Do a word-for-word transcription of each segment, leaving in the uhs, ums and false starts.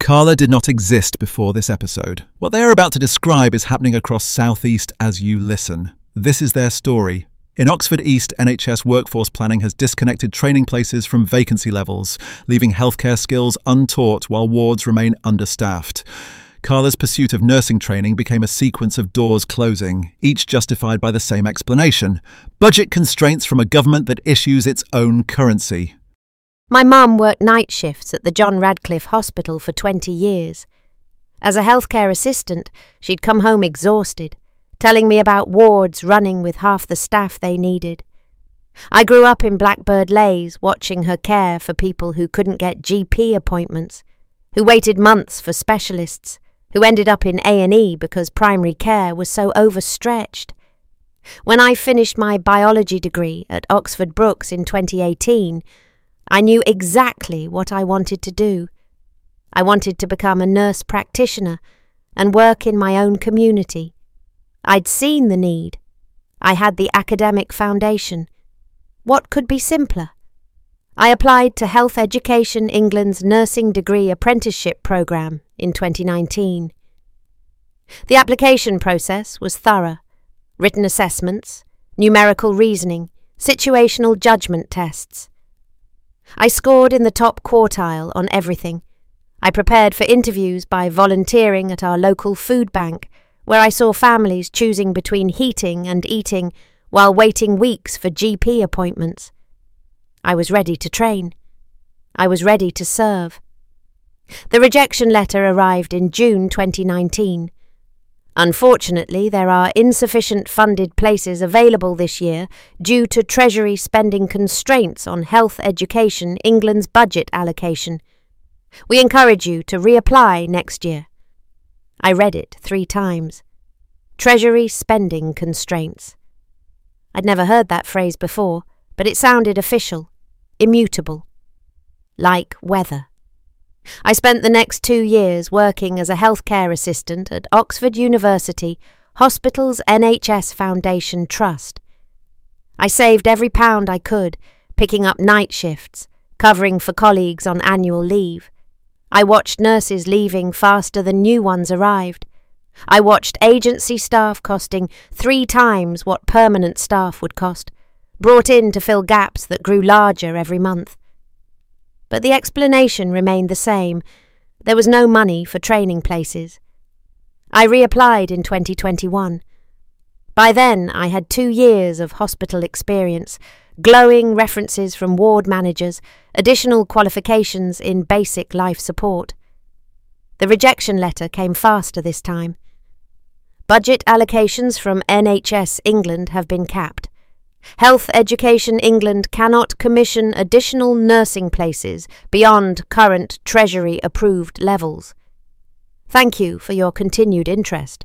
Carla did not exist before this episode. What they are about to describe is happening across South East as you listen. This is their story. In Oxford East, N H S workforce planning has disconnected training places from vacancy levels, leaving healthcare skills untaught while wards remain understaffed. Carla's pursuit of nursing training became a sequence of doors closing, each justified by the same explanation: budget constraints from a government that issues its own currency. My mum worked night shifts at the John Radcliffe Hospital for twenty years. As a healthcare assistant, she'd come home exhausted, telling me about wards running with half the staff they needed. I grew up in Blackbird Leys watching her care for people who couldn't get G P appointments, who waited months for specialists, who ended up in A and E because primary care was so overstretched. When I finished my biology degree at Oxford Brookes in twenty eighteen, I knew exactly what I wanted to do. I wanted to become a nurse practitioner and work in my own community. I'd seen the need. I had the academic foundation. What could be simpler? I applied to Health Education England's Nursing Degree Apprenticeship Programme in twenty nineteen. The application process was thorough. Written assessments, numerical reasoning, situational judgment tests. I scored in the top quartile on everything. I prepared for interviews by volunteering at our local food bank, where I saw families choosing between heating and eating while waiting weeks for G P appointments. I was ready to train. I was ready to serve. The rejection letter arrived in June twenty nineteen. Unfortunately, there are insufficient funded places available this year due to Treasury spending constraints on Health Education England's budget allocation. We encourage you to reapply next year. I read it three times. Treasury spending constraints. I'd never heard that phrase before, but it sounded official, immutable, like weather. I spent the next two years working as a healthcare assistant at Oxford University Hospitals N H S Foundation Trust. I saved every pound I could, picking up night shifts, covering for colleagues on annual leave. I watched nurses leaving faster than new ones arrived. I watched agency staff costing three times what permanent staff would cost, brought in to fill gaps that grew larger every month. But the explanation remained the same. There was no money for training places. I reapplied in twenty twenty-one. By then I had two years of hospital experience, glowing references from ward managers, additional qualifications in basic life support. The rejection letter came faster this time. Budget allocations from N H S England have been capped. Health Education England cannot commission additional nursing places beyond current Treasury-approved levels. Thank you for your continued interest.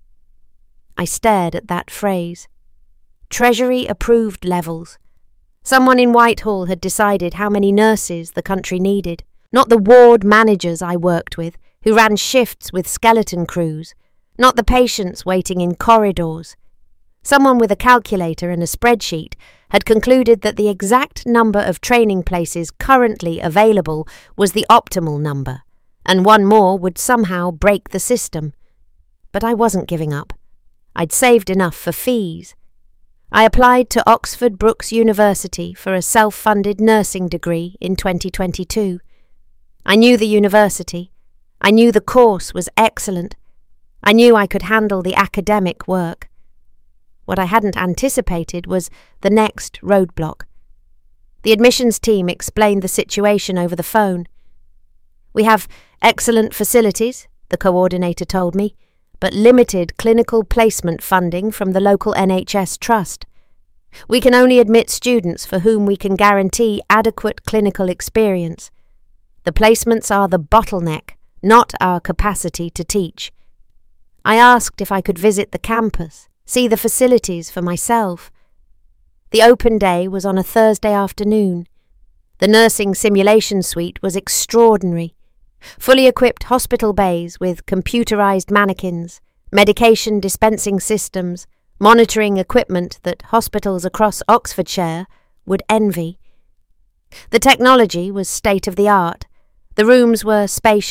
I stared at that phrase. Treasury-approved levels. Someone in Whitehall had decided how many nurses the country needed, not the ward managers I worked with, who ran shifts with skeleton crews, not the patients waiting in corridors. Someone with a calculator and a spreadsheet had concluded that the exact number of training places currently available was the optimal number, and one more would somehow break the system. But I wasn't giving up. I'd saved enough for fees. I applied to Oxford Brookes University for a self-funded nursing degree in twenty twenty-two. I knew the university. I knew the course was excellent. I knew I could handle the academic work. What I hadn't anticipated was the next roadblock. The admissions team explained the situation over the phone. We have excellent facilities, the coordinator told me, but limited clinical placement funding from the local N H S trust. We can only admit students for whom we can guarantee adequate clinical experience. The placements are the bottleneck, not our capacity to teach. I asked if I could visit the campus, see the facilities for myself. The open day was on a Thursday afternoon. The nursing simulation suite was extraordinary. Fully equipped hospital bays with computerized mannequins, medication dispensing systems, monitoring equipment that hospitals across Oxfordshire would envy. The technology was state-of-the-art. The rooms were spacious,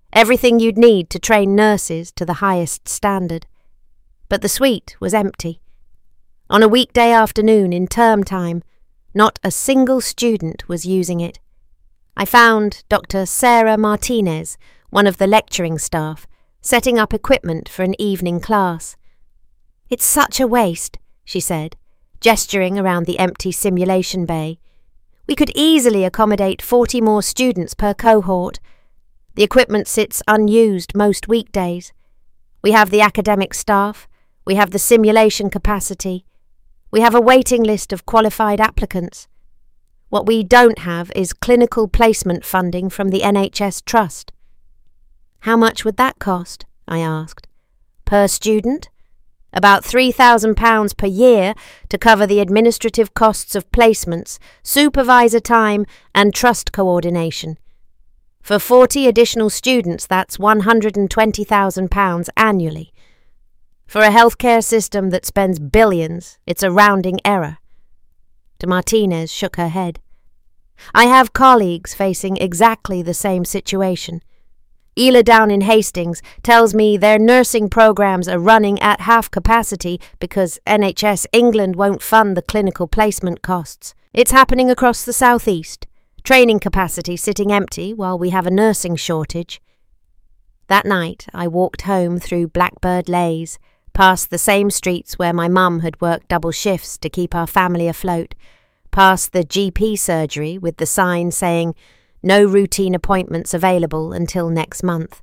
everything you'd need to train nurses to the highest standard. But the suite was empty. On a weekday afternoon in term time, not a single student was using it. I found Doctor Sarah Martinez, one of the lecturing staff, setting up equipment for an evening class. "It's such a waste," she said, gesturing around the empty simulation bay. "We could easily accommodate forty more students per cohort. The equipment sits unused most weekdays. We have the academic staff, we have the simulation capacity, we have a waiting list of qualified applicants. What we don't have is clinical placement funding from the N H S Trust." "How much would that cost?" I asked. "Per student? About three thousand pounds per year to cover the administrative costs of placements, supervisor time and trust coordination. For forty additional students, that's one hundred twenty thousand pounds annually. For a healthcare system that spends billions, it's a rounding error." De Martinez shook her head. "I have colleagues facing exactly the same situation. Ela down in Hastings tells me their nursing programs are running at half capacity because N H S England won't fund the clinical placement costs. It's happening across the southeast, training capacity sitting empty while we have a nursing shortage." That night I walked home through Blackbird Lays, past the same streets where my mum had worked double shifts to keep our family afloat, past the G P surgery with the sign saying, "No routine appointments available until next month."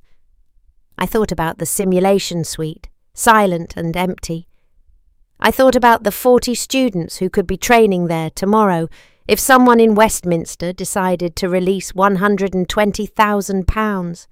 I thought about the simulation suite, silent and empty. I thought about the forty students who could be training there tomorrow if someone in Westminster decided to release one hundred twenty thousand pounds.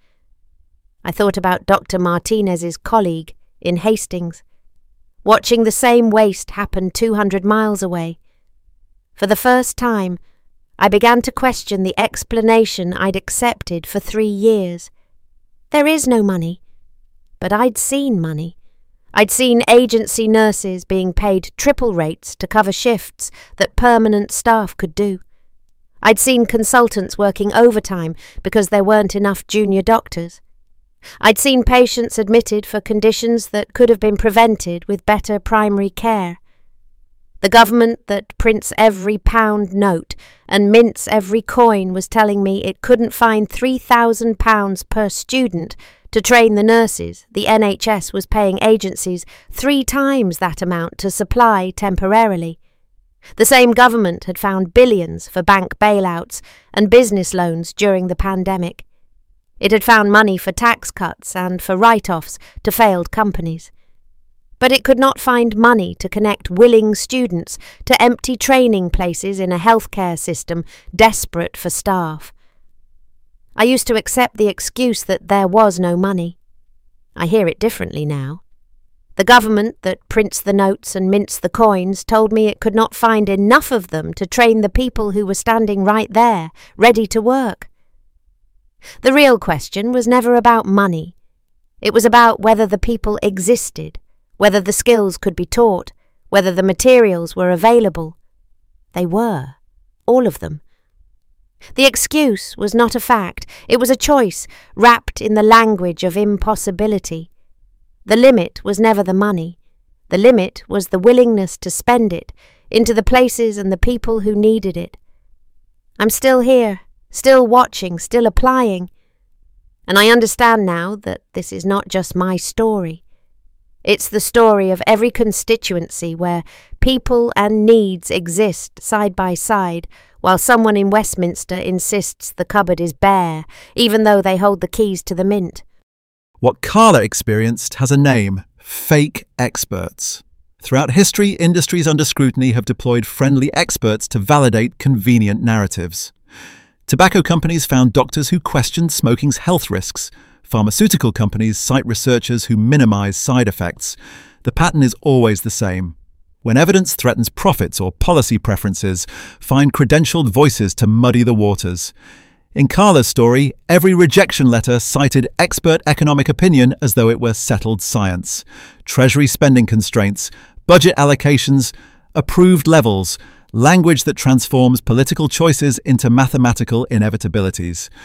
I thought about Doctor Martinez's colleague in Hastings, watching the same waste happen two hundred miles away. For the first time, I began to question the explanation I'd accepted for three years. There is no money. But I'd seen money. I'd seen agency nurses being paid triple rates to cover shifts that permanent staff could do. I'd seen consultants working overtime because there weren't enough junior doctors. I'd seen patients admitted for conditions that could have been prevented with better primary care. The government that prints every pound note and mints every coin was telling me it couldn't find three thousand pounds per student to train the nurses. The N H S was paying agencies three times that amount to supply temporarily. The same government had found billions for bank bailouts and business loans during the pandemic. It had found money for tax cuts and for write-offs to failed companies. But it could not find money to connect willing students to empty training places in a healthcare system desperate for staff. I used to accept the excuse that there was no money. I hear it differently now. The government that prints the notes and mints the coins told me it could not find enough of them to train the people who were standing right there, ready to work. The real question was never about money. It was about whether the people existed, whether the skills could be taught, whether the materials were available. They were, all of them. The excuse was not a fact, it was a choice wrapped in the language of impossibility. The limit was never the money. The limit was the willingness to spend it into the places and the people who needed it. I'm still here, still watching, still applying. And I understand now that this is not just my story. It's the story of every constituency where people and needs exist side by side, while someone in Westminster insists the cupboard is bare, even though they hold the keys to the mint. What Carla experienced has a name: fake experts. Throughout history, industries under scrutiny have deployed friendly experts to validate convenient narratives. Tobacco companies found doctors who questioned smoking's health risks. Pharmaceutical companies cite researchers who minimize side effects. The pattern is always the same. When evidence threatens profits or policy preferences, find credentialed voices to muddy the waters. In Carla's story, every rejection letter cited expert economic opinion as though it were settled science. Treasury spending constraints, budget allocations, approved levels, language that transforms political choices into mathematical inevitabilities.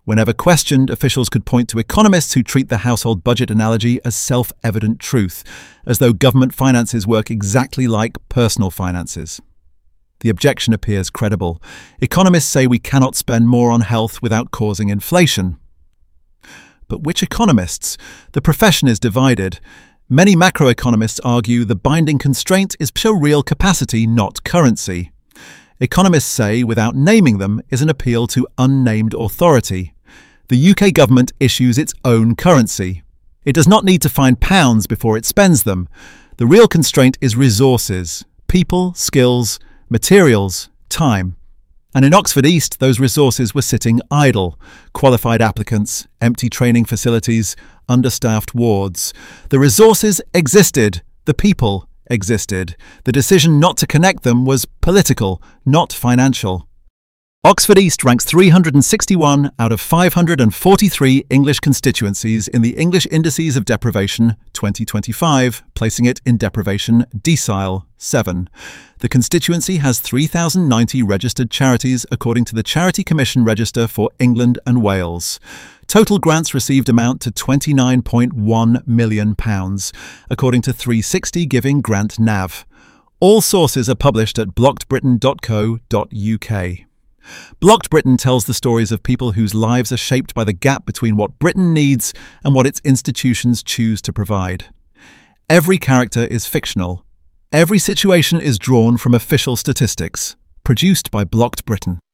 Whenever questioned, officials could point to economists who treat the household budget analogy as self-evident truth, as though government finances work exactly like personal finances. The objection appears credible. Economists say we cannot spend more on health without causing inflation. But which economists? The profession is divided. Many macroeconomists argue the binding constraint is pure real capacity, not currency. Economists say, without naming them, is an appeal to unnamed authority. The U K government issues its own currency. It does not need to find pounds before it spends them. The real constraint is resources, people, skills, materials, time. And in Oxford East, those resources were sitting idle. Qualified applicants, empty training facilities, understaffed wards. The resources existed. The people existed. The decision not to connect them was political, not financial. Oxford East ranks three hundred sixty-one out of five hundred forty-three English constituencies in the English Indices of Deprivation twenty twenty-five, placing it in deprivation decile seven. The constituency has three thousand ninety registered charities according to the Charity Commission Register for England and Wales. Total grants received amount to twenty-nine point one million pounds, according to three sixty Giving Grant Nav. All sources are published at blocked britain dot co dot U K. Blocked Britain tells the stories of people whose lives are shaped by the gap between what Britain needs and what its institutions choose to provide. Every character is fictional. Every situation is drawn from official statistics. Produced by Blocked Britain.